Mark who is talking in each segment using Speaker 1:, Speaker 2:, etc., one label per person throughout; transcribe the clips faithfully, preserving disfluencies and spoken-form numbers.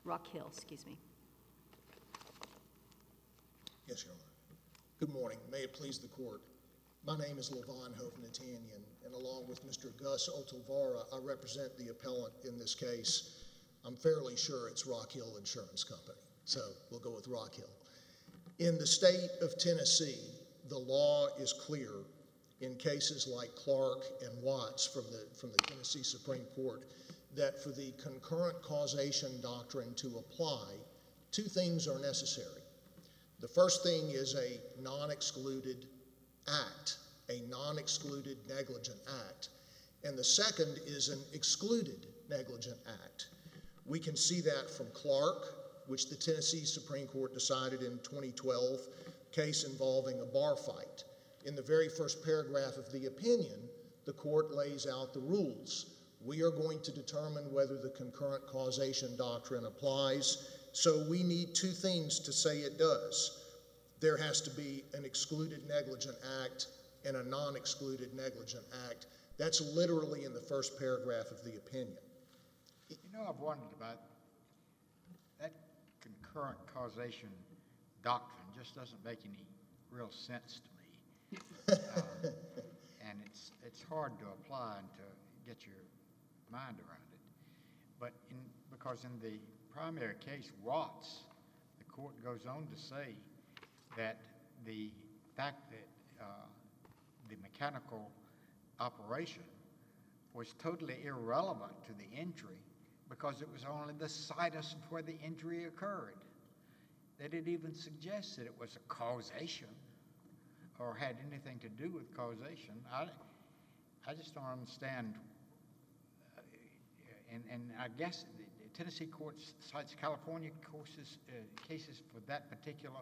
Speaker 1: Rock Hill, excuse me.
Speaker 2: Yes, Your Honor. Good morning. May it please the court. My name is Levon Hovnatanian, and along with Mister Gus Otovara, I represent the appellant in this case. I'm fairly sure it's Rock Hill Insurance Company, so we'll go with Rock Hill. In the state of Tennessee, the law is clear in cases like Clark and Watts from the, from the Tennessee Supreme Court that for the concurrent causation doctrine to apply, two things are necessary. The first thing is a non-excluded act, a non-excluded negligent act, and the second is an excluded negligent act. We can see that from Clark, which the Tennessee Supreme Court decided in twenty twelve, case involving a bar fight. In the very first paragraph of the opinion, the court lays out the rules. We are going to determine whether the concurrent causation doctrine applies, so we need two things to say it does. There has to be an excluded negligent act and a non-excluded negligent act. That's literally in the first paragraph of the opinion.
Speaker 3: You know, I've wondered about that concurrent causation doctrine. Just doesn't make any real sense to me. uh, and it's it's hard to apply and to get your mind around it. But in, because in the primary case, Watts, the court goes on to say that the fact that uh, the mechanical operation was totally irrelevant to the injury because it was only the situs of where the injury occurred. They didn't even suggest that it was a causation or had anything to do with causation. I, I just don't understand. Uh, and, and I guess the, the Tennessee court cites California courses, uh, cases for that particular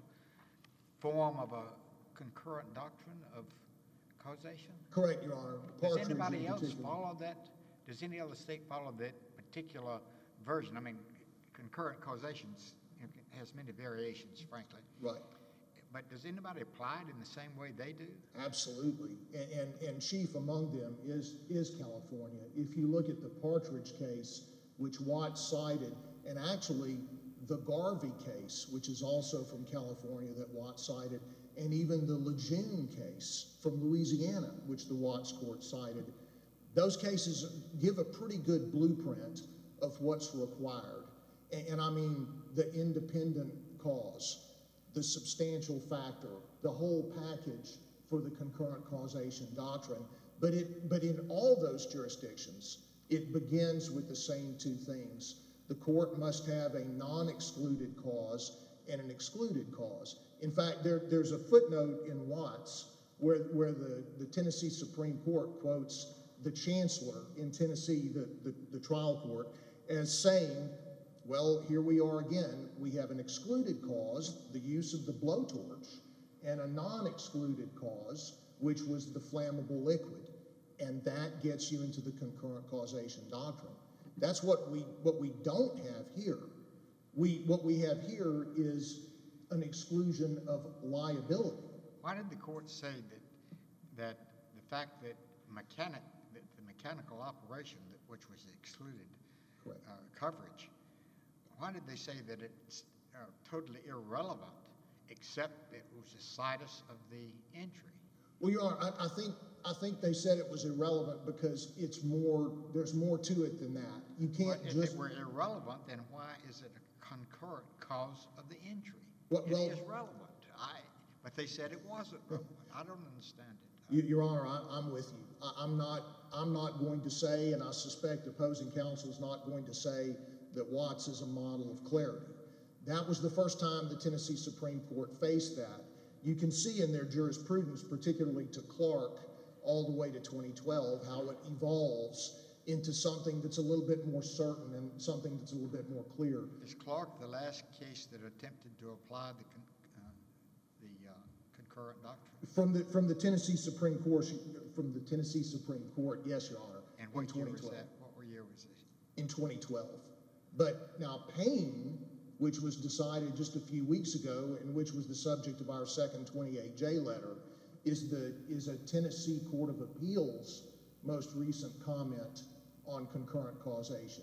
Speaker 3: form of a concurrent doctrine of causation?
Speaker 2: Correct, Your Honor.
Speaker 3: Does anybody else follow that? Does any other state follow that particular version? I mean, concurrent causation has many variations, frankly.
Speaker 2: Right.
Speaker 3: But does anybody apply it in the same way they do?
Speaker 2: Absolutely, and, and, and chief among them is, is California. If you look at the Partridge case, which Watts cited, and actually the Garvey case, which is also from California that Watts cited, and even the Lejeune case from Louisiana, which the Watts court cited, those cases give a pretty good blueprint of what's required. And, and I mean the independent cause, the substantial factor, the whole package for the concurrent causation doctrine. But, it, but in all those jurisdictions, it begins with the same two things. The court must have a non-excluded cause and an excluded cause. In fact, there, there's a footnote in Watts where, where the, the Tennessee Supreme Court quotes the chancellor in Tennessee, the, the, the trial court, as saying, well, here we are again. We have an excluded cause, the use of the blowtorch, and a non-excluded cause, which was the flammable liquid. And that gets you into the concurrent causation doctrine. That's what we, what we don't have here. We, what we have here is an exclusion of liability.
Speaker 3: Why did the court say that, that the fact that mechanic, that the mechanical operation, that, which was excluded uh, coverage, why did they say that it's uh, totally irrelevant except it was the situs of the injury?
Speaker 2: Well, Your Honor, I, I think I think they said it was irrelevant because it's more. There's more to it than that. You can't
Speaker 3: but
Speaker 2: just.
Speaker 3: If it were irrelevant, then why is it a concurrent cause of the injury?
Speaker 2: Well,
Speaker 3: it
Speaker 2: well,
Speaker 3: is relevant. I, but they said it wasn't relevant. I don't understand it.
Speaker 2: You, Your Honor, I, I'm with you. I, I'm not. I'm not going to say, and I suspect opposing counsel is not going to say that Watts is a model of clarity. That was the first time the Tennessee Supreme Court faced that. You can see in their jurisprudence, particularly to Clark, all the way to twenty twelve, how it evolves into something that's a little bit more certain and something that's a little bit more clear.
Speaker 3: Is Clark the last case that attempted to apply the, con uh, the uh, concurrent doctrine?
Speaker 2: From the from the Tennessee Supreme Court, from the Tennessee Supreme Court, yes, Your Honor.
Speaker 3: And what year was that? What year was this?
Speaker 2: In twenty twelve. But now Payne, which was decided just a few weeks ago and which was the subject of our second twenty-eight J letter, is the is a Tennessee Court of Appeals most recent comment on concurrent causation.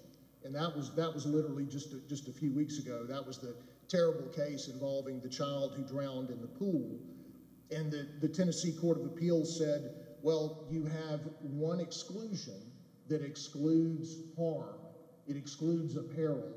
Speaker 2: And that was, that was literally just a, just a few weeks ago. That was the terrible case involving the child who drowned in the pool. And the, the Tennessee Court of Appeals said, well, you have one exclusion that excludes harm. It excludes a peril.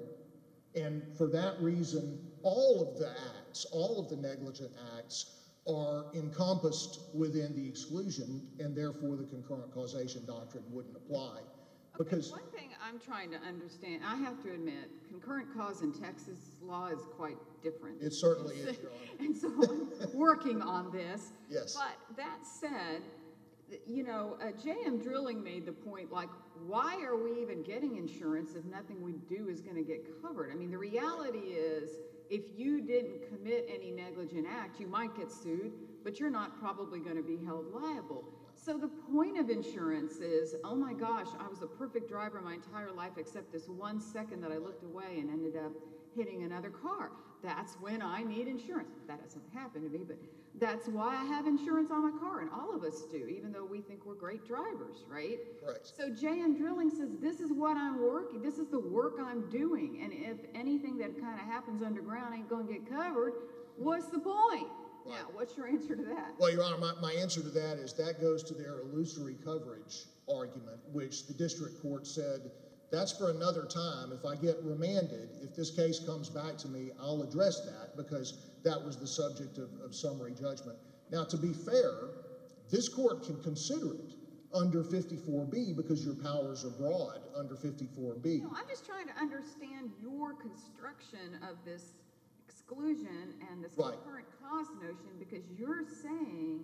Speaker 2: And for that reason, all of the acts, all of the negligent acts are encompassed within the exclusion, and therefore the concurrent causation doctrine wouldn't apply.
Speaker 1: Okay,
Speaker 2: Because
Speaker 1: one thing I'm trying to understand, I have to admit, concurrent cause in Texas law is quite different.
Speaker 2: it certainly is, Your Honor.
Speaker 1: And so I'm working on this.
Speaker 2: Yes.
Speaker 1: But that said, th- you know, uh, J M Drilling made the point, like, why are we even getting insurance if nothing we do is going to get covered? I mean, the reality is, if you didn't commit any negligent act, you might get sued, but you're not probably going to be held liable. So the point of insurance is, oh my gosh, I was a perfect driver my entire life except this one second that I looked away and ended up hitting another car. That's when I need insurance. That doesn't happen to me, but that's why I have insurance on my car, and all of us do, even though we think we're great drivers, right?
Speaker 2: Correct.
Speaker 1: So J M Drilling says, this is what I'm working, this is the work I'm doing, and if anything that kind of happens underground ain't gonna get covered, what's the point?
Speaker 2: Right.
Speaker 1: Now, what's your answer to that?
Speaker 2: Well, Your Honor, my, my answer to that is that goes to their illusory coverage argument, which the district court said, that's for another time. If I get remanded, if this case comes back to me, I'll address that, because that was the subject of, of summary judgment. Now, to be fair, this court can consider it under fifty-four B because your powers are broad under fifty-four B.
Speaker 1: No, I'm just trying to understand your construction of this exclusion and this
Speaker 2: Right.
Speaker 1: concurrent cause notion, because you're saying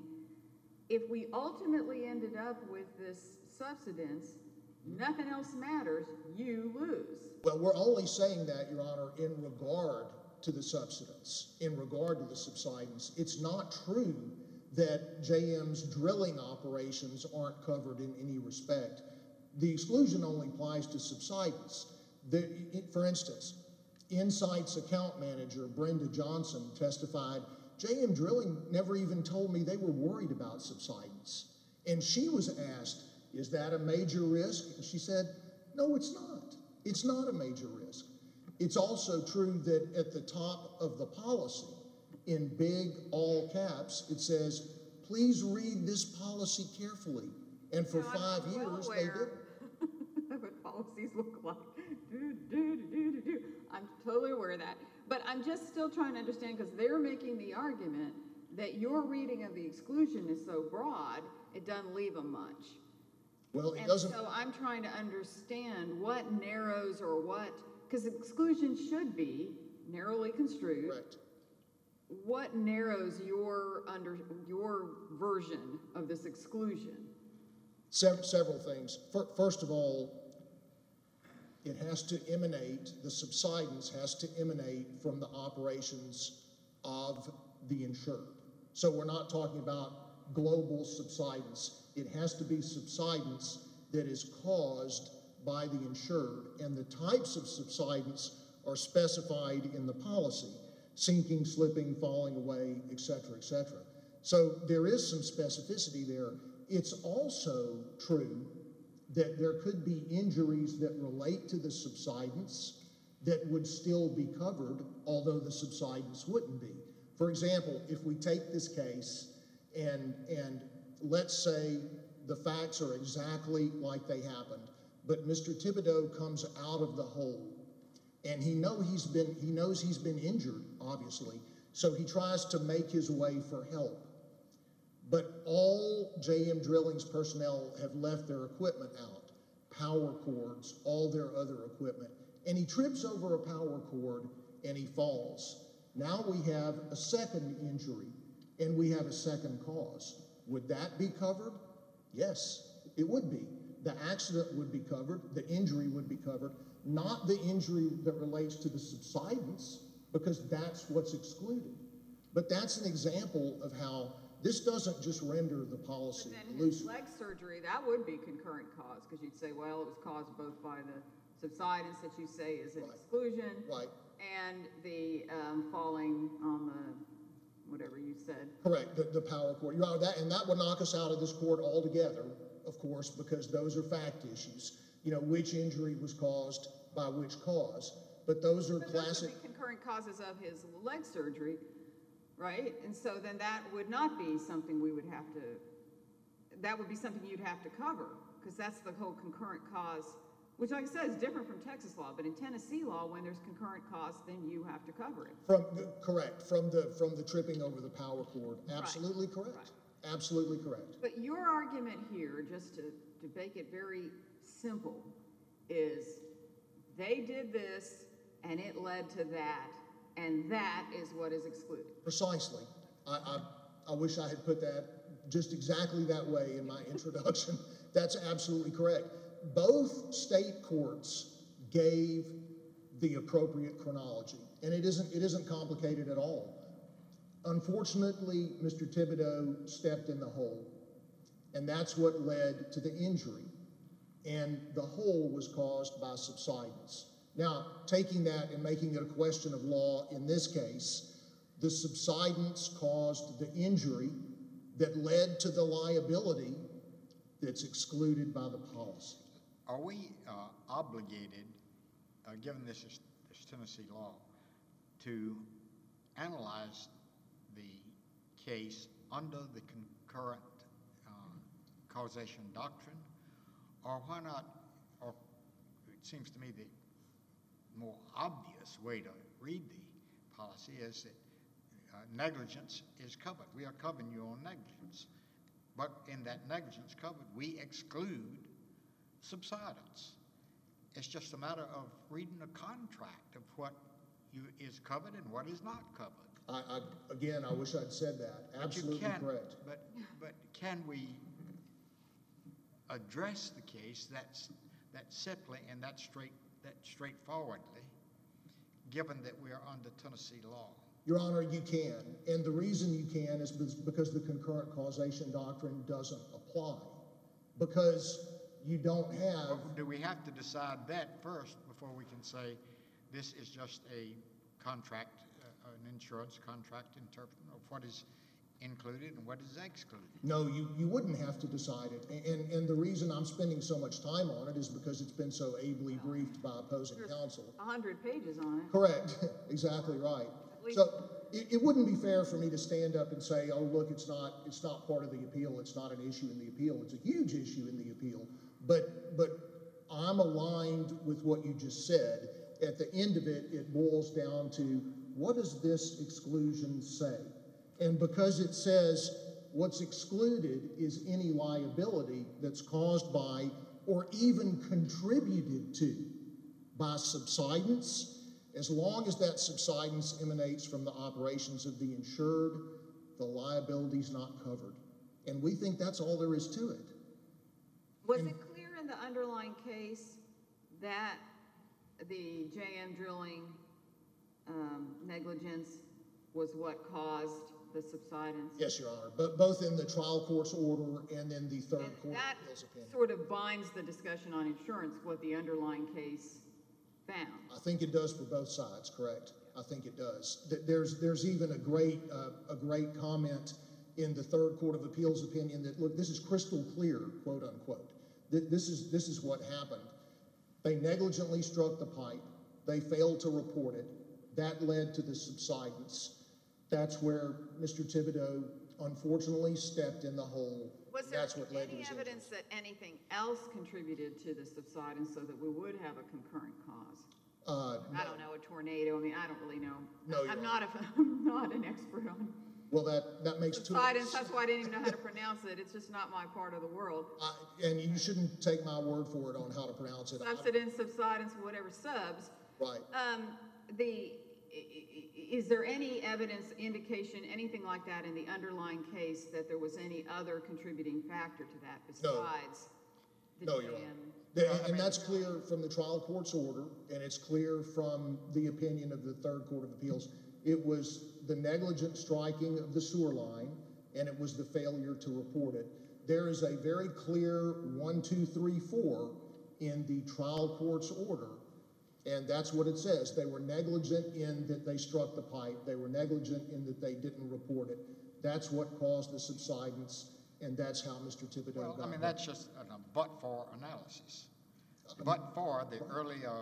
Speaker 1: if we ultimately ended up with this subsidence, nothing else matters, you lose.
Speaker 2: Well, we're only saying that, Your Honor, in regard to the subsidence, in regard to the subsidence. It's not true that J M's drilling operations aren't covered in any respect. The exclusion only applies to subsidence. The, it, for instance, Insight's account manager, Brenda Johnson, testified, J M Drilling never even told me they were worried about subsidence. And she was asked, is that a major risk? And she said, no, it's not. It's not a major risk. It's also true that at the top of the policy, in big all caps, it says, please read this policy carefully. And for
Speaker 1: No, I'm
Speaker 2: five
Speaker 1: well
Speaker 2: years, they
Speaker 1: aware
Speaker 2: didn't.
Speaker 1: of what policies look like. Do, do, do, do, do, do. I'm totally aware of that. But I'm just still trying to understand, because they're making the argument that your reading of the exclusion is so broad, it doesn't leave them much.
Speaker 2: Well, it
Speaker 1: And
Speaker 2: doesn't.
Speaker 1: so I'm trying to understand what narrows or what, because exclusion should be narrowly construed.
Speaker 2: Correct.
Speaker 1: What narrows your under your version of this exclusion?
Speaker 2: Sev- several things. Fir- First of all, it has to emanate, the subsidence has to emanate from the operations of the insured. So we're not talking about global subsidence. It has to be subsidence that is caused by the insured, and the types of subsidence are specified in the policy: sinking, slipping, falling away, et cetera, et cetera. So there is some specificity there. It's also true that there could be injuries that relate to the subsidence that would still be covered, although the subsidence wouldn't be. For example, if we take this case and, and let's say the facts are exactly like they happened, but Mister Thibodeau comes out of the hole, and he know he's been he knows he's been injured, obviously, so he tries to make his way for help. But all J M Drilling's personnel have left their equipment out, power cords, all their other equipment, and he trips over a power cord and he falls. Now we have a second injury, and we have a second cause. Would that be covered? Yes, it would be. The accident would be covered, the injury would be covered, not the injury that relates to the subsidence, because that's what's excluded. But that's an example of how this doesn't just render the policy
Speaker 1: But then
Speaker 2: loose.
Speaker 1: his leg surgery, that would be concurrent cause, because you'd say, well, it was caused both by the subsidence that you say is an
Speaker 2: Right.
Speaker 1: exclusion,
Speaker 2: Right,
Speaker 1: and the um, falling on the, whatever you said.
Speaker 2: correct, the, the power cord. Your Honor, that, and that would knock us out of this court altogether, of course, because those are fact issues. You know, which injury was caused by which cause. But those are
Speaker 1: But those
Speaker 2: classic.
Speaker 1: would be concurrent causes of his leg surgery, right? And so then that would not be something we would have to, that would be something you'd have to cover, because that's the whole concurrent cause, which like I said is different from Texas law, but in Tennessee law, when there's concurrent cause, then you have to cover it.
Speaker 2: From, correct, from the, from the tripping over the power cord. Absolutely correct.
Speaker 1: Right.
Speaker 2: Absolutely correct.
Speaker 1: But your argument here, just to, to make it very simple, is they did this and it led to that, and that is what is excluded.
Speaker 2: Precisely. I, I, I wish I had put that just exactly that way in my introduction. That's absolutely correct. Both state courts gave the appropriate chronology, and it isn't, it isn't complicated at all. Unfortunately, Mister Thibodeau stepped in the hole, and that's what led to the injury. And the hole was caused by subsidence. Now, taking that and making it a question of law in this case, the subsidence caused the injury that led to the liability that's excluded by the policy.
Speaker 3: Are we uh, obligated, uh, given this is this Tennessee law, to analyze the case under the concurrent uh, causation doctrine, or why not, or it seems to me the more obvious way to read the policy is that uh, negligence is covered. We are covering you on negligence. But in that negligence covered, we exclude subsidence. It's just a matter of reading a contract of what you, is covered and what is not covered.
Speaker 2: I, I, again, I wish I'd said that. Absolutely
Speaker 3: but you can,
Speaker 2: correct.
Speaker 3: But, but can we address the case that's, that simply and that straight that straightforwardly, given that we are under Tennessee law?
Speaker 2: Your Honor, you can. And the reason you can is because the concurrent causation doctrine doesn't apply. Because you don't have...
Speaker 3: Well, do we have to decide that first before we can say this is just a contract, uh, an insurance contract interpreting of what is included and what is excluded?
Speaker 2: No, you, you wouldn't have to decide it. And, and, and the reason I'm spending so much time on it is because it's been so ably briefed by opposing
Speaker 1: There's
Speaker 2: counsel.
Speaker 1: a hundred pages on it.
Speaker 2: Correct. Exactly right.
Speaker 1: least-
Speaker 2: So it, it wouldn't be fair for me to stand up and say, oh, look, it's not, it's not part of the appeal. It's not an issue in the appeal. It's a huge issue in the appeal. But, but I'm aligned with what you just said. At the end of it, it boils down to what does this exclusion say? And because it says what's excluded is any liability that's caused by or even contributed to by subsidence, as long as that subsidence emanates from the operations of the insured, the liability's not covered. And we think that's all there is to it.
Speaker 1: Was
Speaker 2: And-
Speaker 1: it clear in the underlying case that the J M Drilling um, negligence was what caused the subsidence?
Speaker 2: Yes, Your Honor, but both in the trial court's order and in the third
Speaker 1: And
Speaker 2: court
Speaker 1: that
Speaker 2: appeals opinion.
Speaker 1: sort of binds the discussion on insurance, what the underlying case found.
Speaker 2: I think it does for both sides, correct? I think it does. Th- There's, there's even a great, uh, a great comment in the third court of appeals opinion that, look, this is crystal clear, quote unquote. Th- This is, this is what happened. They negligently struck the pipe. They failed to report it. That led to the subsidence. That's where Mister Thibodeau unfortunately stepped in the hole.
Speaker 1: Was there
Speaker 2: That's what led to
Speaker 1: any
Speaker 2: his
Speaker 1: evidence
Speaker 2: injuries.
Speaker 1: that anything else contributed to the subsidence so that we would have a concurrent cause?
Speaker 2: Uh,
Speaker 1: I don't know, a tornado, I mean, I don't really know.
Speaker 2: No, Your
Speaker 1: I'm
Speaker 2: Honor.
Speaker 1: not a, I'm not an expert on
Speaker 2: Well, that, that makes two.
Speaker 1: subsidence, that's why I didn't even know how to pronounce it, it's just not my part of the world.
Speaker 2: I- And you shouldn't take my word for it on how to pronounce it. I-
Speaker 1: Subsidence, subsidence, whatever subs.
Speaker 2: Right.
Speaker 1: Um, the, i- i- is there any evidence, indication, anything like that in the underlying case that there was any other contributing factor to that
Speaker 2: No.
Speaker 1: besides the
Speaker 2: No, Your
Speaker 1: J
Speaker 2: Honor.
Speaker 1: M?
Speaker 2: The- And that's clear from the trial court's order, and it's clear from the opinion of the third court of appeals. It was the negligent striking of the sewer line, and it was the failure to report it. There is a very clear one, two, three, four in the trial court's order, and that's what it says. They were negligent in that they struck the pipe. They were negligent in that they didn't report it. That's what caused the subsidence, and that's how Mister Thibodeau
Speaker 3: Well,
Speaker 2: got
Speaker 3: I mean,
Speaker 2: hurt.
Speaker 3: that's just a but-for analysis. But for the earlier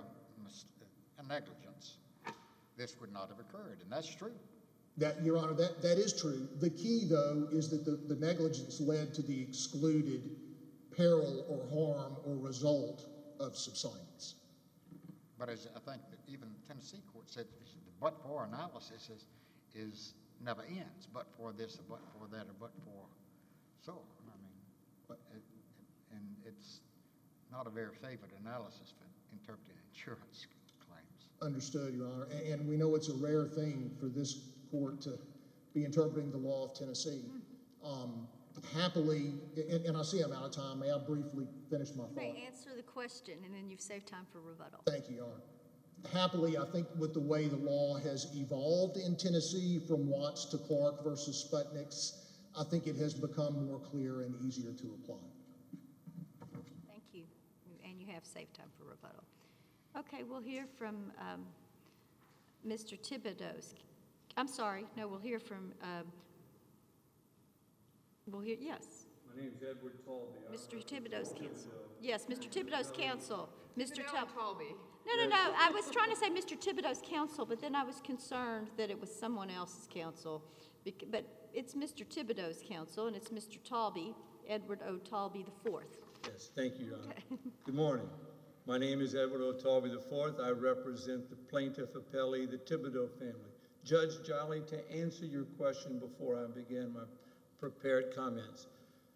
Speaker 3: mis- a negligence, this would not have occurred, and that's true.
Speaker 2: That, Your Honor, that, that is true. The key, though, is that the, the negligence led to the excluded peril or harm or result of subsidence.
Speaker 3: But as I think that even the Tennessee court said, the but-for analysis is, is never ends, but for this, or but for that, or but for so. I mean, it, and it's not a very favored analysis for interpreting insurance claims.
Speaker 2: Understood, Your Honor. And, and we know it's a rare thing for this court to be interpreting the law of Tennessee. Um, happily, and, and I see I'm out of time. May I briefly finish my
Speaker 4: You
Speaker 2: thought?
Speaker 4: may answer the question, and then you've saved time for rebuttal.
Speaker 2: Thank you, Your Honor. Happily, I think with the way the law has evolved in Tennessee from Watts to Clark versus Sputniks, I think it has become more clear and easier to apply.
Speaker 4: Thank you, and you have saved time for rebuttal. Okay, we'll hear from um, Mister Thibodeau's. I'm sorry, no, we'll hear from, um, we'll hear, yes.
Speaker 5: My name's Edward Talby. I
Speaker 4: Mister
Speaker 5: represent
Speaker 4: Thibodeau's counsel.
Speaker 5: Thibodeau.
Speaker 4: Yes, Mister Thibodeau's counsel. Mister
Speaker 1: Fidel
Speaker 4: Tal-
Speaker 1: Talby.
Speaker 4: No, no, no, I was trying to say Mister Thibodeau's counsel, but then I was concerned that it was someone else's counsel. bec- But it's Mister Thibodeau's counsel, and it's Mister Talby, Edward O. Talby the fourth.
Speaker 5: Yes, thank you, Your Honor. Good morning. My name is Edward O. Talby the fourth. I represent the plaintiff appellee, the Thibodeau family. Judge Jolly, to answer your question before I begin my prepared comments,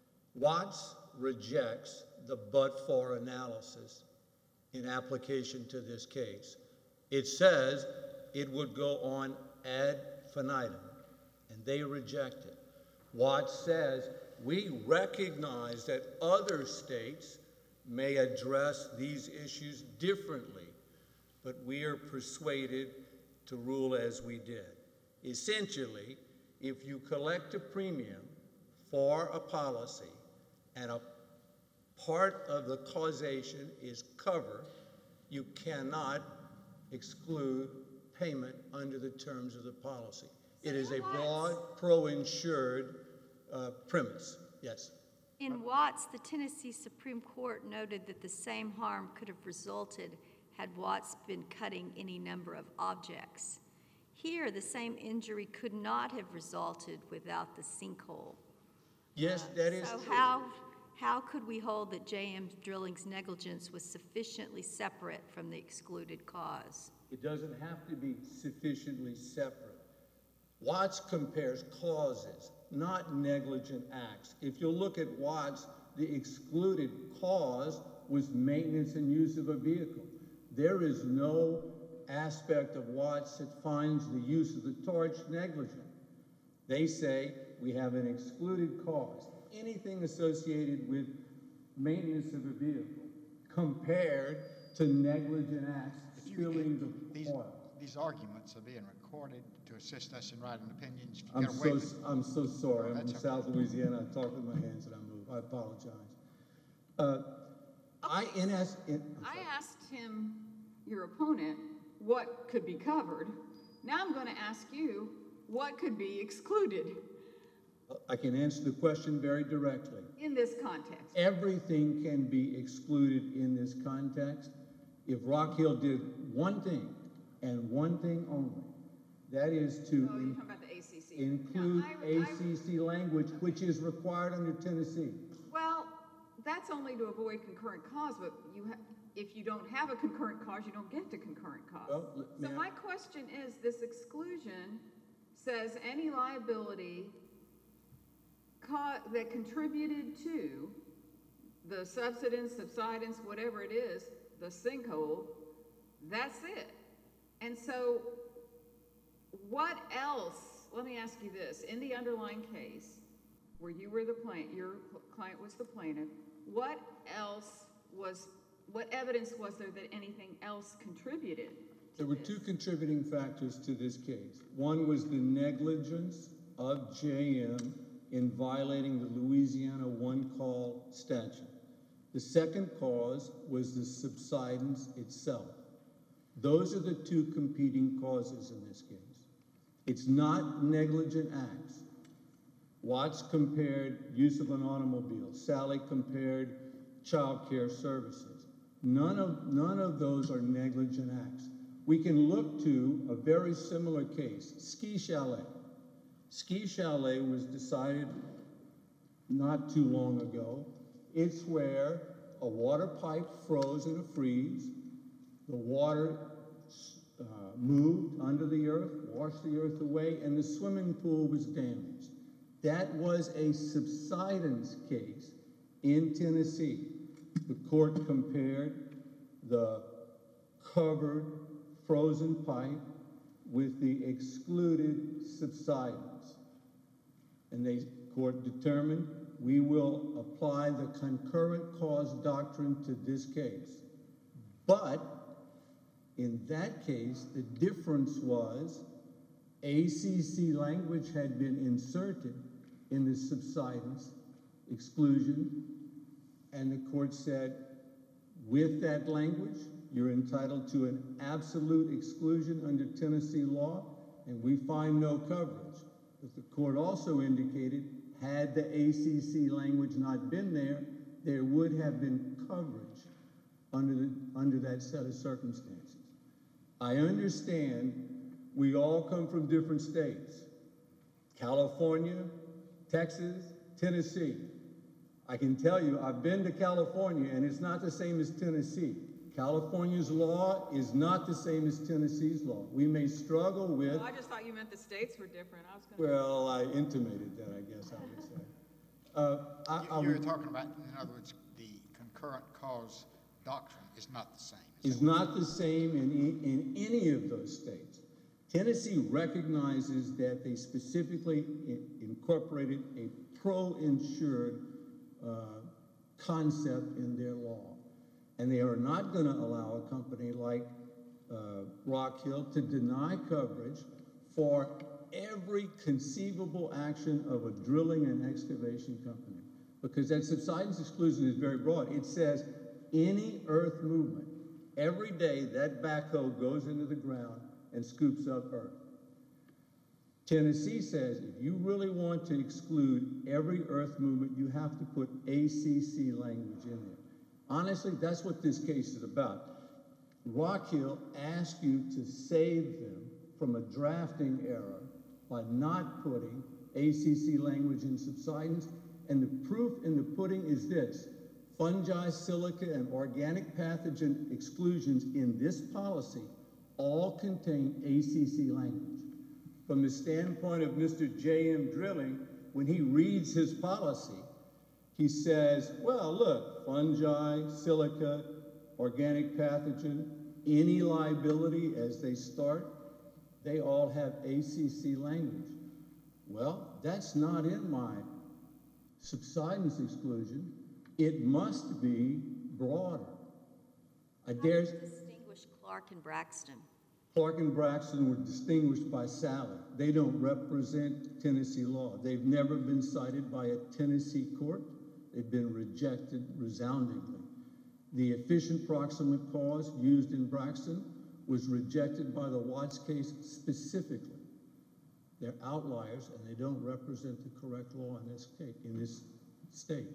Speaker 5: Watts rejects the but-for analysis in application to this case. It says it would go on ad infinitum, and they reject it. Watts says we recognize that other states may address these issues differently, but we are persuaded to rule as we did. Essentially, if you collect a premium for a policy and a part of the causation is cover, you cannot exclude payment under the terms of the policy. It is a broad, pro-insured uh, premise. Yes.
Speaker 4: In Watts, the Tennessee Supreme Court noted that the same harm could have resulted had Watts been cutting any number of objects. Here, the same injury could not have resulted without the sinkhole.
Speaker 5: Yes, that is
Speaker 4: So
Speaker 5: true.
Speaker 4: how, how could we hold that J M Drilling's negligence was sufficiently separate from the excluded cause?
Speaker 5: It doesn't have to be sufficiently separate. Watts compares causes, not negligent acts. If you look at Watts, the excluded cause was maintenance and use of a vehicle. There is no aspect of Watts that finds the use of the torch negligent. They say we have an excluded cause, anything associated with maintenance of a vehicle, compared to negligent acts,
Speaker 3: If you-
Speaker 5: spilling
Speaker 3: These,
Speaker 5: the oil.
Speaker 3: these arguments are being recorded to assist us in writing opinions. If you
Speaker 5: I'm
Speaker 3: get away
Speaker 5: so,
Speaker 3: with-
Speaker 5: I'm so sorry. I'm
Speaker 3: That's
Speaker 5: from
Speaker 3: okay.
Speaker 5: South Louisiana. I talk with my hands and I move. I apologize. Uh, I, in as, in, I'm
Speaker 1: I
Speaker 5: sorry.
Speaker 1: asked him, your opponent, what could be covered. Now I'm going to ask you, what could be excluded
Speaker 5: I can answer the question very directly.
Speaker 1: in this context?
Speaker 5: Everything can be excluded in this context if Rock Hill did one thing and one thing only. That is to
Speaker 1: Oh, you're
Speaker 5: in-
Speaker 1: talking about the A C C.
Speaker 5: include
Speaker 1: Now, I-
Speaker 5: A
Speaker 1: I-
Speaker 5: C C language, which is required under Tennessee.
Speaker 1: Well, that's only to avoid concurrent cause, but you ha- if you don't have a concurrent cause, you don't get to concurrent cause.
Speaker 5: Well, l-
Speaker 1: So
Speaker 5: may I-
Speaker 1: my question is, this exclusion says any liability ca- that contributed to the subsidence, subsidence, whatever it is, the sinkhole, that's it. And so what else, let me ask you this, in the underlying case, where you were the plaintiff, your client was the plaintiff, what else was, what evidence was there that anything else contributed to
Speaker 5: There were
Speaker 1: this?
Speaker 5: two contributing factors to this case. One was the negligence of J M in violating the Louisiana one-call statute. The second cause was the subsidence itself. Those are the two competing causes in this case. It's not negligent acts. Watts compared use of an automobile. Sally compared child care services. None of, none of those are negligent acts. We can look to a very similar case, Ski Chalet. Ski Chalet was decided not too long ago. It's where a water pipe froze in a freeze, the water uh, moved under the earth, washed the earth away, and the swimming pool was damaged. That was a subsidence case in Tennessee. The court compared the covered frozen pipe with the excluded subsidence. And the court determined we will apply the concurrent cause doctrine to this case. But in that case, the difference was A C C language had been inserted in the subsidence exclusion, and the court said, with that language, you're entitled to an absolute exclusion under Tennessee law, and we find no coverage. But the court also indicated, had the A C C language not been there, there would have been coverage under, the, under that set of circumstances. I understand we all come from different states. California, Texas, Tennessee. I can tell you, I've been to California, and it's not the same as Tennessee. California's law is not the same as Tennessee's law. We may struggle with...
Speaker 1: Well, I just thought you meant the states were different. I was gonna
Speaker 5: Well, I intimated that, I guess I would say. Uh, I, I
Speaker 3: You- You're
Speaker 5: would-
Speaker 3: talking about, in other words, the concurrent cause doctrine is not the same.
Speaker 5: is not the same in, e- in any of those states. Tennessee recognizes that they specifically in- incorporated a pro-insured uh, concept in their law. And they are not going to allow a company like uh, Rock Hill to deny coverage for every conceivable action of a drilling and excavation company, because that subsidence exclusion is very broad. It says any earth movement, every day that backhoe goes into the ground and scoops up earth. Tennessee says if you really want to exclude every earth movement, you have to put A C C language in there. Honestly, that's what this case is about. Rock Hill asked you to save them from a drafting error by not putting A C C language in subsidence, and the proof in the pudding is this: fungi, silica, and organic pathogen exclusions in this policy all contain A C C language. From the standpoint of Mister J M Drilling, when he reads his policy, he says, well, look, fungi, silica, organic pathogen, any liability as they start, they all have A C C language. Well, that's not in my subsidence exclusion. It must be broader. I
Speaker 4: How
Speaker 5: dare,
Speaker 4: do you distinguish Clark and Braxton?
Speaker 5: Clark and Braxton were distinguished by Sally. They don't represent Tennessee law. They've never been cited by a Tennessee court. They've been rejected resoundingly. The efficient proximate cause used in Braxton was rejected by the Watts case specifically. They're outliers, and they don't represent the correct law in this case, in this state.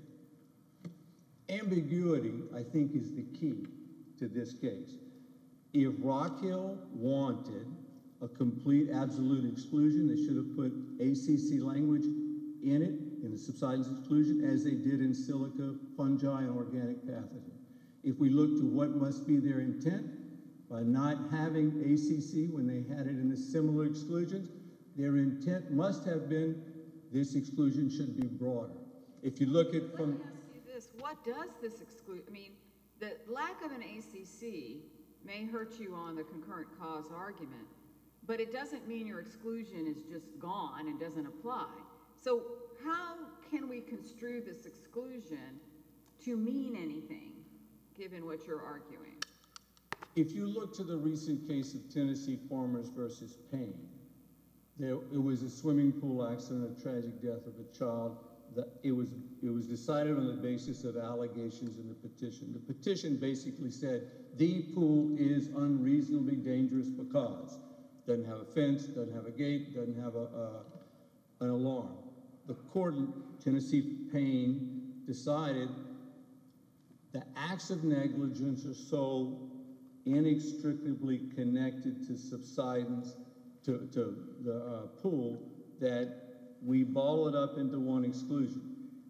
Speaker 5: Ambiguity, I think, is the key to this case. If Rock Hill wanted a complete absolute exclusion, they should have put A C C language in it, in the subsidence exclusion, as they did in silica, fungi, and organic pathogen. If we look to what must be their intent, by not having A C C when they had it in the similar exclusions, their intent must have been this exclusion should be broader. If you look at
Speaker 1: Let
Speaker 5: from...
Speaker 1: me ask you this, what does this exclude? I mean, the lack of an A C C may hurt you on the concurrent cause argument, but it doesn't mean your exclusion is just gone and doesn't apply. So how can we construe this exclusion to mean anything, given what you're arguing?
Speaker 5: If you look to the recent case of Tennessee Farmers versus Payne, there, it was a swimming pool accident, a tragic death of a child. That it was, it was decided on the basis of allegations in the petition. The petition basically said the pool is unreasonably dangerous because doesn't have a fence, doesn't have a gate, doesn't have a, uh, an alarm. The court in Tennessee Payne decided the acts of negligence are so inextricably connected to subsidence, to, to the uh, pool, that we ball it up into one exclusion.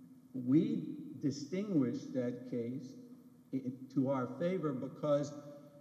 Speaker 5: We distinguish that case i- to our favor because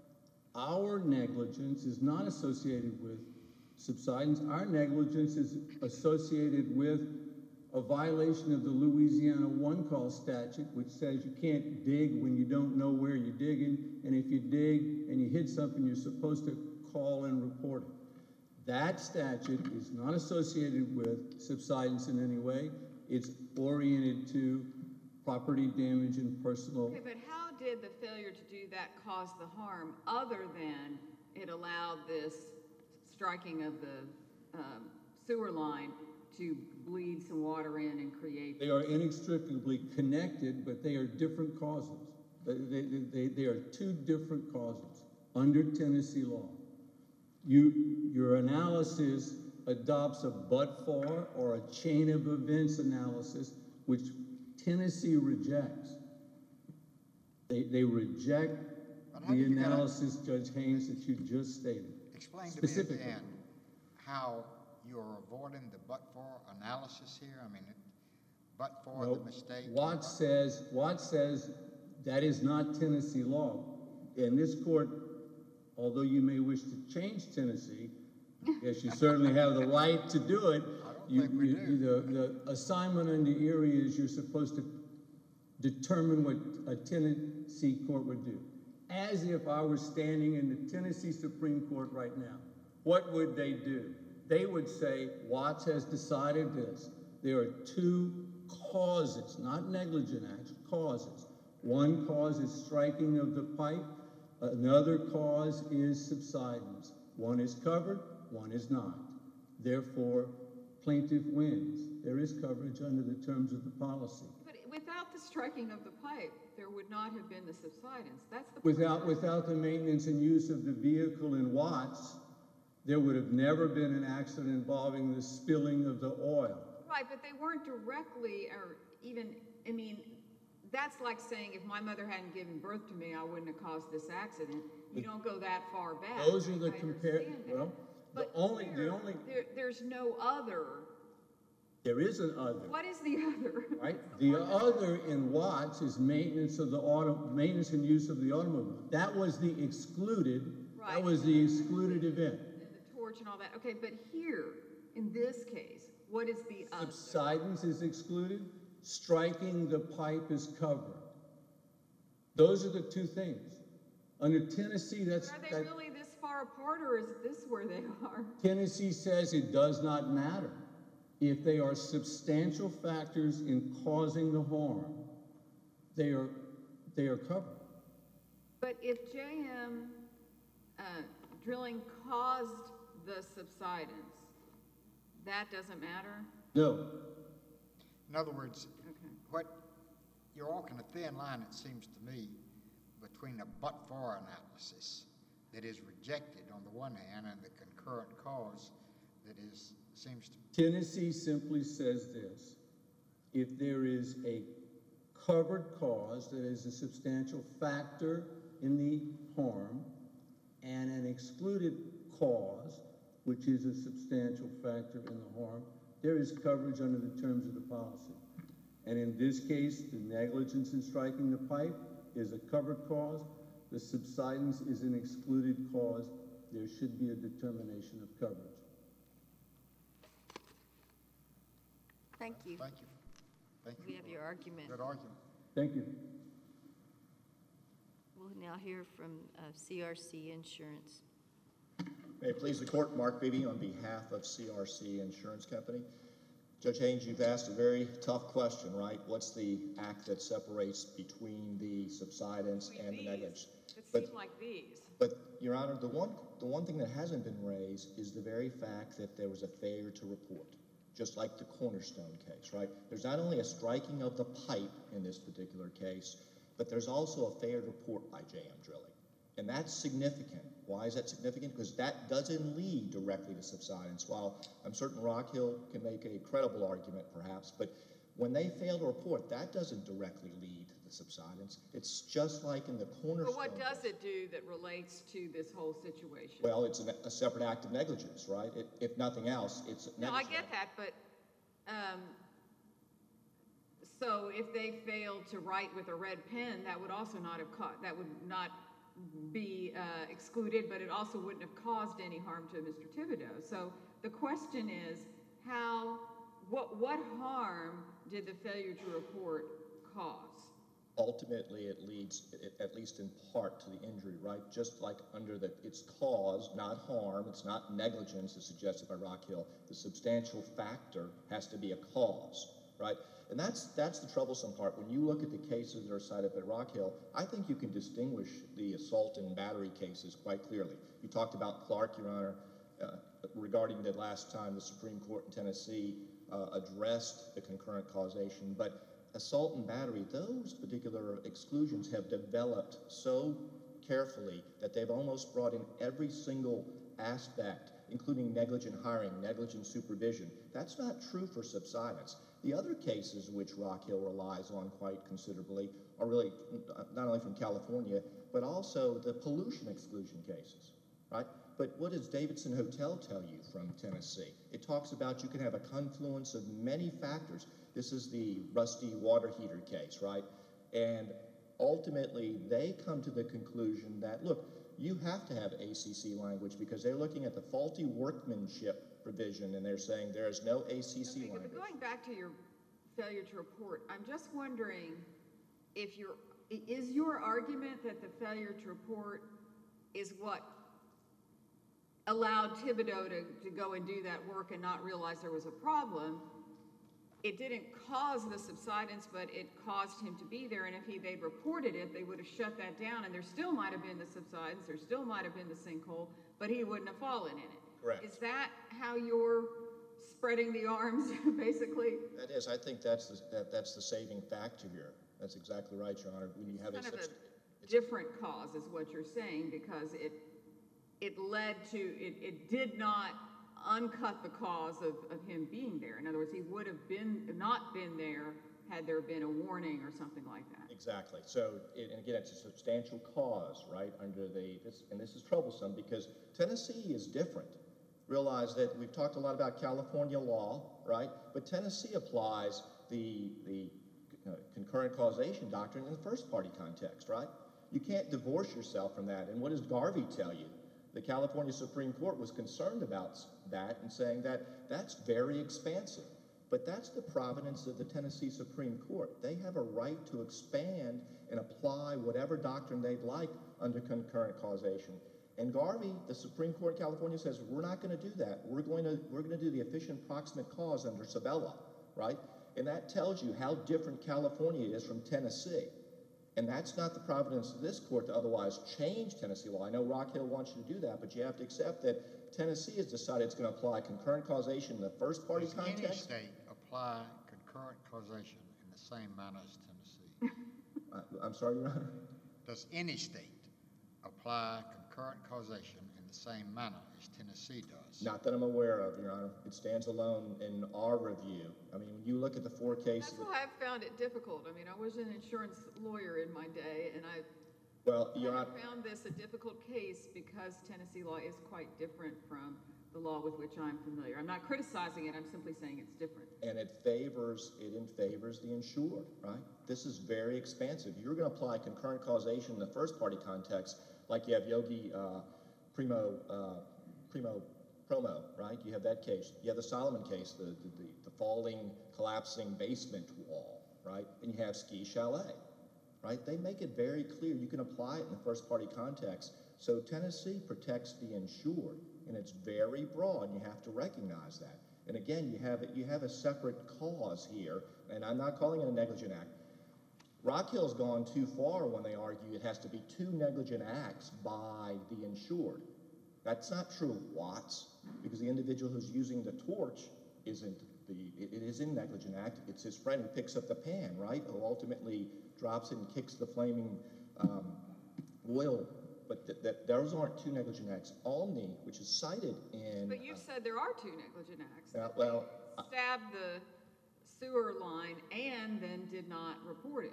Speaker 5: our negligence is not associated with subsidence. Our negligence is associated with a violation of the Louisiana one call statute, which says you can't dig when you don't know where you're digging, and if you dig and you hit something, you're supposed to call and report it. That statute is not associated with subsidence in any way. It's oriented to property damage and personal.
Speaker 1: Okay, but how did the failure to do that cause the harm other than it allowed this striking of the um, sewer line to bleed some water in and create?
Speaker 5: They are inextricably connected, but they are different causes. They, they, they, they are two different causes under Tennessee law. You, your analysis adopts a but-for or a chain of events analysis, which Tennessee rejects. They, they reject
Speaker 3: But how
Speaker 5: the
Speaker 3: do you get a-
Speaker 5: analysis, Judge Haynes, that you just stated.
Speaker 3: Explain to me at the
Speaker 5: Specifically.
Speaker 3: end how you're avoiding the but-for analysis here? I mean, but for
Speaker 5: No,
Speaker 3: the mistake?
Speaker 5: Watts says, Watts says that is not Tennessee law. And this court, although you may wish to change Tennessee, yes, you certainly have the right to do it.
Speaker 3: I don't
Speaker 5: You-
Speaker 3: think we
Speaker 5: you-
Speaker 3: do.
Speaker 5: The, the assignment under Erie is you're supposed to determine what a Tennessee court would do. As if I were standing in the Tennessee Supreme Court right now, what would they do? They would say, Watts has decided this. There are two causes, not negligent acts, causes. One cause is striking of the pipe. Another cause is subsidence. One is covered, one is not. Therefore, plaintiff wins. There is coverage under the terms of the policy.
Speaker 1: But without the striking of the pipe, there would not have been the subsidence. That's the point.
Speaker 5: Without, without the maintenance and use of the vehicle in Watts, there would have never been an accident involving the spilling of the oil.
Speaker 1: Right, but they weren't directly, or even, I mean, that's like saying if my mother hadn't given birth to me, I wouldn't have caused this accident. You don't go that far back.
Speaker 5: Those are the
Speaker 1: I
Speaker 5: compare,
Speaker 1: understand that.
Speaker 5: well, the
Speaker 1: But
Speaker 5: only,
Speaker 1: here,
Speaker 5: the only,
Speaker 1: There, there's no other.
Speaker 5: there is an other,
Speaker 1: What is the other?
Speaker 5: right? The other in Watts is maintenance of the auto, maintenance and use of the automobile. That was the excluded, that
Speaker 1: Right.
Speaker 5: was the excluded event.
Speaker 1: And the torch and all that. Okay, but here, in this case, what is the other?
Speaker 5: Subsidence is excluded, striking the pipe is covered. Those are the two things. Under Tennessee, that's,
Speaker 1: Are they
Speaker 5: that,
Speaker 1: really this far apart, or is this where they are?
Speaker 5: Tennessee says it does not matter if they are substantial factors in causing the harm. They are, they are covered.
Speaker 1: But if J M uh, drilling caused the subsidence, that doesn't matter?
Speaker 5: No,
Speaker 3: In other words,
Speaker 1: Okay.
Speaker 3: what, you're walking a thin line, it seems to me, between a but-for analysis that is rejected on the one hand and the concurrent cause that is, seems to.
Speaker 5: Tennessee simply says this: if there is a covered cause that is a substantial factor in the harm and an excluded cause, which is a substantial factor in the harm, there is coverage under the terms of the policy. And in this case, the negligence in striking the pipe is a covered cause. The subsidence is an excluded cause. There should be a determination of coverage.
Speaker 4: Thank you.
Speaker 3: Thank you. Thank you.
Speaker 4: We have your argument.
Speaker 3: Good argument.
Speaker 5: Thank you.
Speaker 4: We'll now hear from uh, C R C Insurance.
Speaker 6: May it please the court, Mark Beebe on behalf of C R C Insurance Company. Judge Haynes, you've asked a very tough question, right? What's the act that separates between the subsidence
Speaker 1: Between
Speaker 6: and the
Speaker 1: these.
Speaker 6: negligence?
Speaker 1: It
Speaker 6: But,
Speaker 1: seemed like these.
Speaker 6: but, Your Honor, the one, the one thing that hasn't been raised is the very fact that there was a failure to report, just like the Cornerstone case, right? There's not only a striking of the pipe in this particular case, but there's also a failure to report by J M Drilling. And that's significant. Why is that significant? Because that doesn't lead directly to subsidence. While I'm certain Rock Hill can make a credible argument, perhaps, but when they fail to report, that doesn't directly lead the subsidence. It's just like in the cornerstone.
Speaker 1: But what does
Speaker 6: case.
Speaker 1: it do that relates to this whole situation?
Speaker 6: Well, it's an, a separate act of negligence, right? It, if nothing else, it's
Speaker 1: No, I
Speaker 6: negligence.
Speaker 1: get that, but, um, so if they failed to write with a red pen, that would also not have caught, that would not be uh, excluded, but it also wouldn't have caused any harm to Mister Thibodeau. So the question is, how, what, what harm did the failure to report cause?
Speaker 6: Ultimately, it leads, it, at least in part, to the injury, right? Just like under the, it's cause, not harm, it's not negligence as suggested by Rockhill. The substantial factor has to be a cause, right? And that's, that's the troublesome part. When you look at the cases that are cited by Rockhill, I think you can distinguish the assault and battery cases quite clearly. You talked about Clark, Your Honor, uh, regarding the last time the Supreme Court in Tennessee uh, addressed the concurrent causation, but assault and battery, those particular exclusions have developed so carefully that they've almost brought in every single aspect, including negligent hiring, negligent supervision. That's not true for subsidence. The other cases which Rockhill relies on quite considerably are really not only from California, but also the pollution exclusion cases, right? But what does Davidson Hotel tell you from Tennessee? It talks about you can have a confluence of many factors. This is the rusty water heater case, right? And ultimately, they come to the conclusion that, look, you have to have A C C language because they're looking at the faulty workmanship provision and they're saying there is no A C C
Speaker 1: Okay,
Speaker 6: language.
Speaker 1: but going back to your failure to report, I'm just wondering if you're, is your argument that the failure to report is what allowed Thibodeau to, to go and do that work and not realize there was a problem? It didn't cause the subsidence, but it caused him to be there, and if he, they'd reported it, they would have shut that down, and there still might have been the subsidence, there still might have been the sinkhole, but he wouldn't have fallen in it.
Speaker 6: Correct.
Speaker 1: Is that how you're spreading the arms, basically?
Speaker 6: That is, I think that's the, that, that's the saving factor here. That's exactly right, Your Honor. When you have
Speaker 1: Kind
Speaker 6: a,
Speaker 1: of
Speaker 6: subst-
Speaker 1: a different cause is what you're saying, because it it led to, it, it did not uncut the cause of, of him being there. In other words, he would have been not been there had there been a warning or something like that.
Speaker 6: Exactly. So, it, and again, it's a substantial cause, right, under the, this, and this is troublesome because Tennessee is different. Realize that we've talked a lot about California law, right, but Tennessee applies the, the uh, concurrent causation doctrine in the first party context, right? You can't divorce yourself from that. And what does Garvey tell you? The California Supreme Court was concerned about that and saying that that's very expansive. But that's the providence of the Tennessee Supreme Court. They have a right to expand and apply whatever doctrine they'd like under concurrent causation. And Garvey, the Supreme Court in California, says we're not going to do that. We're going to we're going to do the efficient proximate cause under Sabella, right? And that tells you how different California is from Tennessee. And that's not the providence of this court to otherwise change Tennessee law. I know Rockhill wants you to do that, but you have to accept that Tennessee has decided it's going to apply concurrent causation in the first party
Speaker 3: Does any
Speaker 6: context.
Speaker 3: state apply concurrent causation in the same manner as Tennessee?
Speaker 6: I, I'm sorry, Your Honor.
Speaker 3: Does any state apply concurrent causation in the same manner as Tennessee does?
Speaker 6: Not that I'm aware of, Your Honor. It stands alone in our review. I mean, when you look at the four cases.
Speaker 1: That's why I've found it difficult. I mean, I was an insurance lawyer in my day, and I
Speaker 6: Well, Your
Speaker 1: I
Speaker 6: Honor.
Speaker 1: found this a difficult case because Tennessee law is quite different from the law with which I'm familiar. I'm not criticizing it, I'm simply saying it's different.
Speaker 6: And it favors, it in favors the insured, right? This is very expansive. You're going to apply concurrent causation in the first party context, like you have Yogi uh, Primo, uh, Primo Promo, right? You have that case. You have the Solomon case, the, the, the, the falling, collapsing basement wall, right? And you have Ski Chalet, right? They make it very clear you can apply it in the first party context. So Tennessee protects the insured, and it's very broad, and you have to recognize that. And again, you have, you have a separate cause here, and I'm not calling it a negligent act. Rockhill's gone too far when they argue it has to be two negligent acts by the insured. That's not true of Watts, because the individual who's using the torch isn't the, it, it is in negligent act. It's his friend who picks up the pan, right, who ultimately drops it and kicks the flaming um, oil. But th that those aren't two negligent acts. Olney, which is cited in.
Speaker 1: But you
Speaker 6: uh,
Speaker 1: said there are two negligent acts.
Speaker 6: Uh, well,
Speaker 1: They stabbed the sewer line and then did not report it.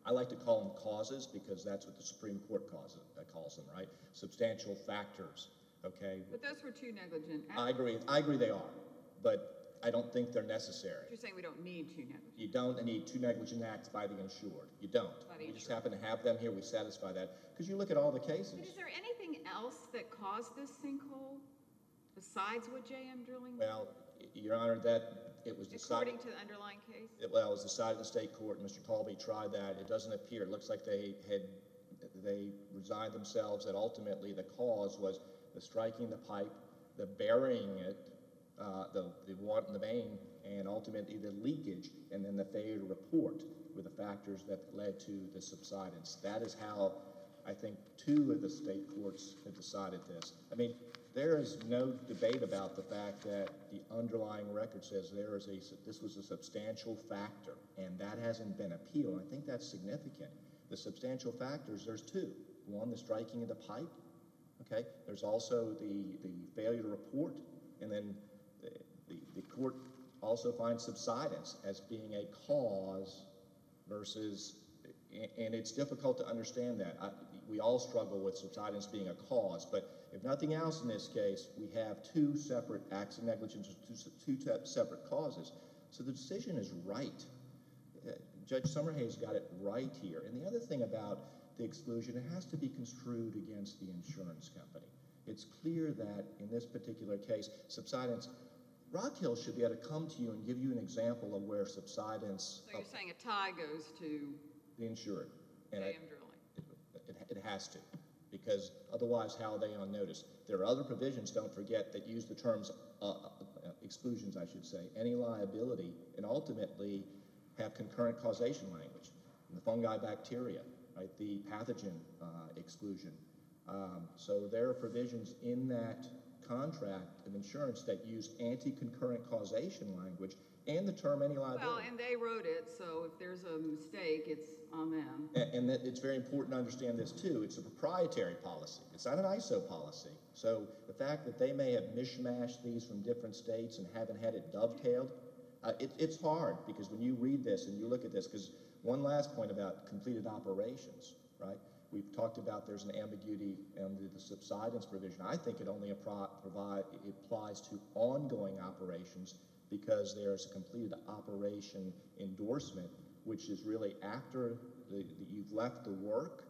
Speaker 6: I like to call them causes because that's what the Supreme Court calls, it, uh, calls them, right? Substantial factors, okay?
Speaker 1: But those were two negligent acts.
Speaker 6: I agree, I agree they are, but I don't think they're necessary.
Speaker 1: You're saying we don't need two negligent.
Speaker 6: You don't need two negligent acts by the insured. You don't.
Speaker 1: By the
Speaker 6: We just
Speaker 1: insured.
Speaker 6: happen to have them here, we satisfy that. Because you look at all the cases.
Speaker 1: But is there anything else that caused this sinkhole besides what J M Drilling did?
Speaker 6: Well, y- Your Honor, that, it was decided.
Speaker 1: According to the underlying case?
Speaker 6: It- Well, it was decided in the state court, and Mister Colby tried that. It doesn't appear, it looks like they had, they resigned themselves that ultimately the cause was the striking the pipe, the burying it, uh, the, the water in the main, and ultimately the leakage, and then the failure to report were the factors that led to the subsidence. That is how I think two of the state courts have decided this. I mean, there is no debate about the fact that the underlying record says there is a, this was a substantial factor, and that hasn't been appealed. I think that's significant. The substantial factors, there's two. One, the striking of the pipe, okay? There's also the, the failure to report, and then the, the, the court also finds subsidence as being a cause versus, and it's difficult to understand that. I, we all struggle with subsidence being a cause, but if nothing else in this case, we have two separate acts of negligence, two, two separate causes. So the decision is right. Uh, Judge Summerhays got it right here. And the other thing about the exclusion, it has to be construed against the insurance company. It's clear that in this particular case, subsidence, Rock Hill should be able to come to you and give you an example of where subsidence
Speaker 1: So you're saying a tie goes to
Speaker 6: the insured. And
Speaker 1: J
Speaker 6: I-
Speaker 1: M Drilling?
Speaker 6: It, it has to, because otherwise how are they on notice? There are other provisions, don't forget, that use the terms, uh, uh, exclusions I should say, any liability, and ultimately have concurrent causation language. The fungi bacteria, right, the pathogen uh, exclusion. Um, so there are provisions in that contract of insurance that use anti-concurrent causation language and the term any liability.
Speaker 1: Well, and they wrote it, so if there's a mistake, it's on them.
Speaker 6: And, and that it's very important to understand this too. It's a proprietary policy. It's not an I S O policy. So the fact that they may have mishmashed these from different states and haven't had it dovetailed, uh, it, it's hard because when you read this and you look at this, because one last point about completed operations, right? We've talked about there's an ambiguity in the, the subsidence provision. I think it only appro- provide, it applies to ongoing operations because there's a completed operation endorsement, which is really after the, the, you've left the work,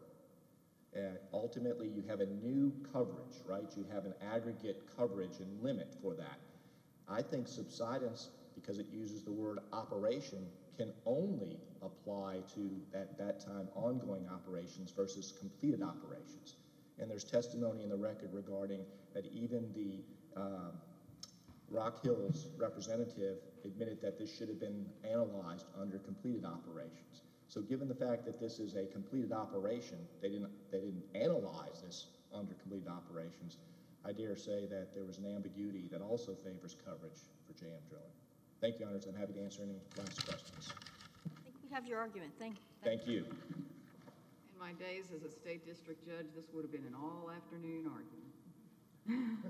Speaker 6: and ultimately you have a new coverage, right? You have an aggregate coverage and limit for that. I think subsidence, because it uses the word operation, can only apply to, at that time, ongoing operations versus completed operations. And there's testimony in the record regarding that even the um, Rock Hill's representative admitted that this should have been analyzed under completed operations. So given the fact that this is a completed operation, they didn't, they didn't analyze this under completed operations, I dare say that there was an ambiguity that also favors coverage for J M Drilling. Thank you, Honors. I'm happy to answer any last questions.
Speaker 4: I think we have your argument. Thank,
Speaker 6: Thank you.
Speaker 1: In my days as a state district judge, this would have been an all-afternoon argument.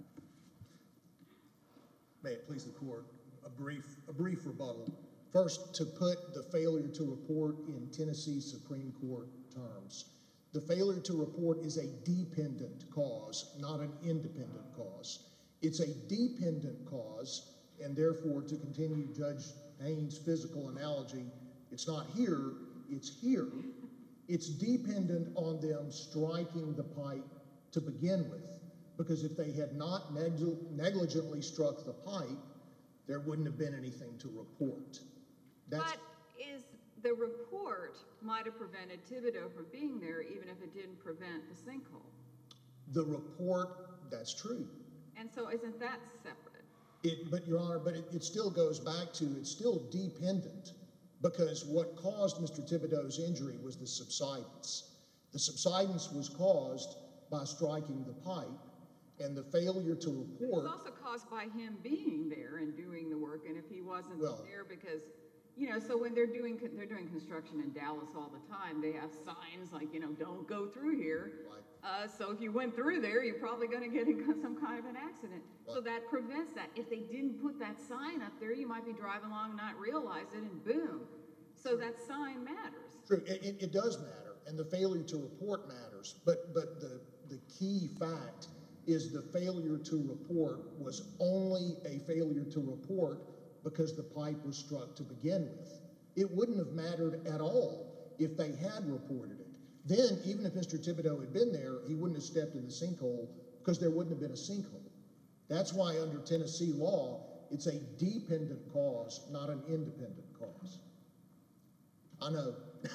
Speaker 2: May it please the court, a brief, a brief rebuttal. First, to put the failure to report in Tennessee Supreme Court terms. The failure to report is a dependent cause, not an independent cause. It's a dependent cause, and therefore, to continue Judge Haynes' physical analogy, it's not here, it's here. It's dependent on them striking the pipe to begin with, because if they had not negli- negligently struck the pipe, there wouldn't have been anything to report. That's,
Speaker 1: But is, the report might have prevented Thibodeau from being there even if it didn't prevent the sinkhole.
Speaker 2: the report, that's true.
Speaker 1: And so isn't that separate?
Speaker 2: It, but Your Honor, but it, it still goes back to, it's still dependent, because what caused Mister Thibodeau's injury was the subsidence. The subsidence was caused by striking the pipe, and the failure to
Speaker 1: It
Speaker 2: report.
Speaker 1: was also caused by him being there and doing the work, and if he wasn't
Speaker 2: Well-
Speaker 1: there because, you know, so when they're doing, they're doing construction in Dallas all the time, they have signs like, you know, don't go through here.
Speaker 2: Right.
Speaker 1: Uh, so if you went through there, you're probably gonna get in some kind of an accident. So
Speaker 2: Right.
Speaker 1: that prevents that. If they didn't put that sign up there, you might be driving along and not realize it, and boom. So that sign matters.
Speaker 2: True, it, it, it does matter, and the failure to report matters, but, but the, the key fact is the failure to report was only a failure to report because the pipe was struck to begin with. It wouldn't have mattered at all if they had reported it. Then, even if Mister Thibodeau had been there, he wouldn't have stepped in the sinkhole because there wouldn't have been a sinkhole. That's why under Tennessee law, it's a dependent cause, not an independent cause. I know.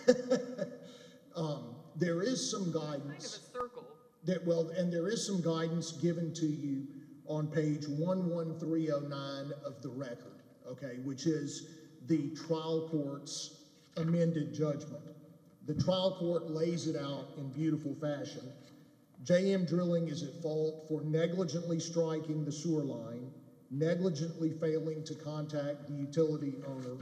Speaker 2: um, there is some guidance.
Speaker 1: Kind of a circle.
Speaker 2: That, well, and there is some guidance given to you on page one one three oh nine of the record, okay, which is the trial court's amended judgment. The trial court lays it out in beautiful fashion. J M Drilling is at fault for negligently striking the sewer line, negligently failing to contact the utility owner.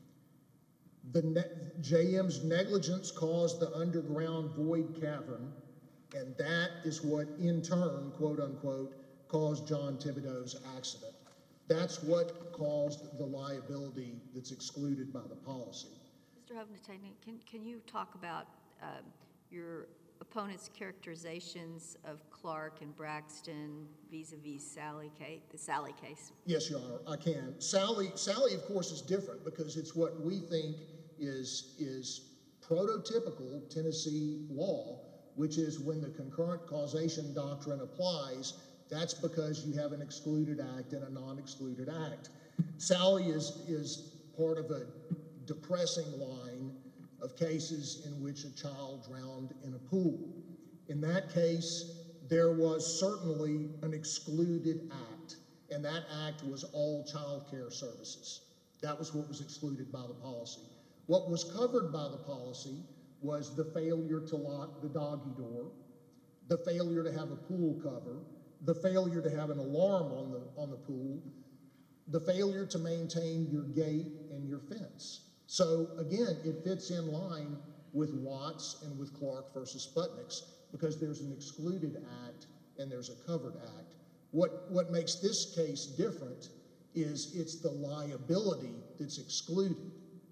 Speaker 2: The ne J M's negligence caused the underground void cavern, and that is what in turn, quote unquote, caused John Thibodeau's accident. That's what caused the liability that's excluded by the policy.
Speaker 4: Mister Hovnatainen, can, can you talk about um, your opponent's characterizations of Clark and Braxton vis-a-vis Sally case, the Sally case?
Speaker 2: Yes, Your Honor, I can. Sally, Sally, of course, is different because it's what we think is, is prototypical Tennessee law, which is when the concurrent causation doctrine applies, that's because you have an excluded act and a non-excluded act. Sally is, is part of a depressing line of cases in which a child drowned in a pool. In that case, there was certainly an excluded act, and that act was all child care services. That was what was excluded by the policy. What was covered by the policy was the failure to lock the doggy door, the failure to have a pool cover, the failure to have an alarm on the, on the pool, the failure to maintain your gate and your fence. So again, it fits in line with Watts and with Clark versus Sputniks because there's an excluded act and there's a covered act. What, what makes this case different is it's the liability that's excluded.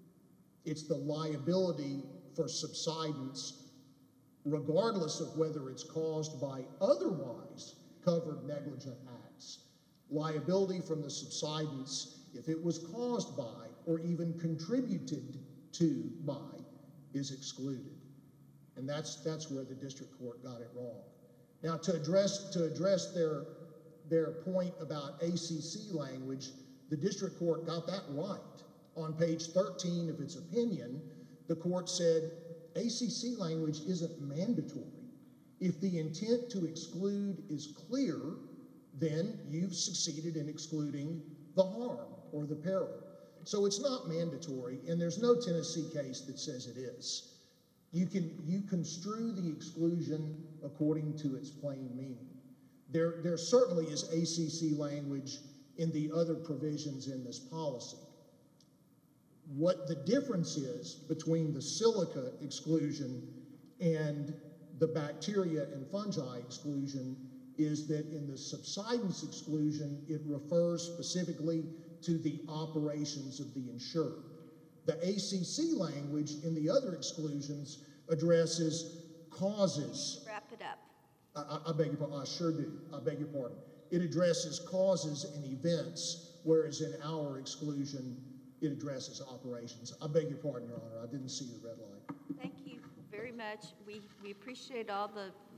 Speaker 2: It's the liability for subsidence regardless of whether it's caused by otherwise covered negligent acts. Liability from the subsidence, if it was caused by or even contributed to by, is excluded. And that's, that's where the district court got it wrong. Now, to address, to address their, their point about A C C language, the district court got that right. On page thirteen of its opinion, the court said A C C language isn't mandatory. If the intent to exclude is clear, then you've succeeded in excluding the harm or the peril. So it's not mandatory, and there's no Tennessee case that says it is. You can you construe the exclusion according to its plain meaning. There, there certainly is A C C language in the other provisions in this policy. What the difference is between the silica exclusion and the bacteria and fungi exclusion is that in the subsidence exclusion, it refers specifically to the operations of the insured. The A C C language in the other exclusions addresses causes.
Speaker 4: Wrap it up.
Speaker 2: I, I beg your pardon, I sure do, I beg your pardon. It addresses causes and events, whereas in our exclusion, it addresses operations. I beg your pardon, Your Honor, I didn't see the red light.
Speaker 4: Thank you very much. We, we appreciate all the